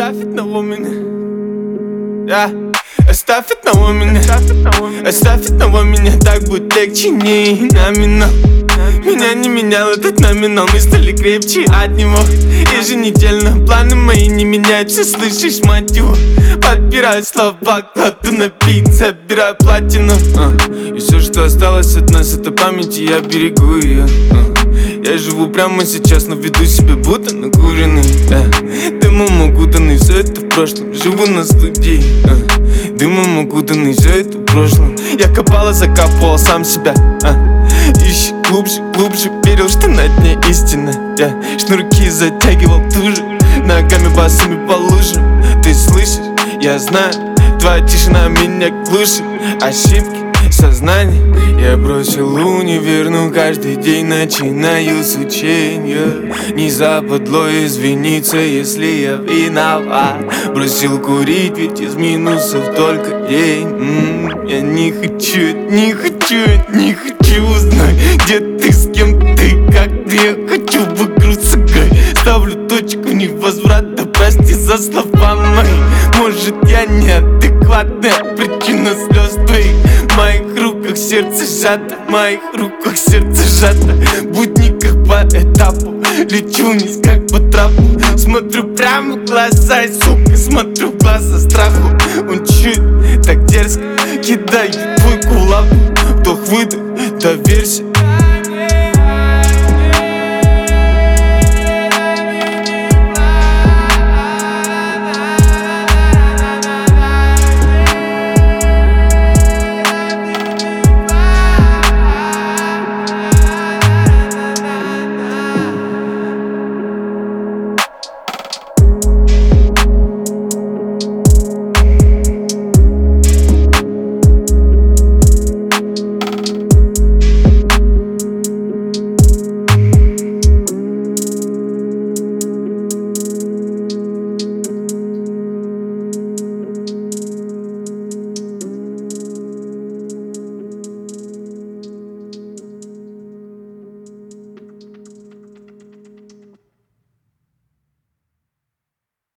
Оставь одного меня, да. Оставь одного меня, оставь одного меня, так будет легче, не номинал. Меня не менял этот номинал, мы стали крепче от него. Еженедельно планы мои не меняются, слышишь, мать его. Подбираю слова, кладу на бит, собираю платину. И все, что осталось от нас, это память, и я берегу ее. Я живу прямо сейчас, но веду себя будто накуренный. Дымом окутанный, все это в прошлом, живу на студии. Дымом окутанный, все это в прошлом. Я копал и закапывал сам себя. Ищи глубже, глубже, верил, что на дне истина. Я шнурки затягивал туже, ногами босыми по лужам. Ты слышишь, я знаю, твоя тишина меня глушит. Ошибки сознания. Я бросил универ, но каждый день начинаю с учения. Не западло извиниться, если я виноват. Бросил курить, ведь из минусов только день. Я не хочу, не хочу, не хочу узнать, где ты, с кем ты, как ты. Я хочу в игру сыграть. Ставлю точку невозврата, прости за слова мои. Может, я неадекватная причина слез твоих. В моих руках сердце сжато, в моих руках сердце сжато. Будни как по этапу, лечу вниз как по трапу. Смотрю прямо в глаза и, сука, смотрю в глаза страху. Он чуть так дерзко кидает твой кулак. Вдох-выдох, доверься,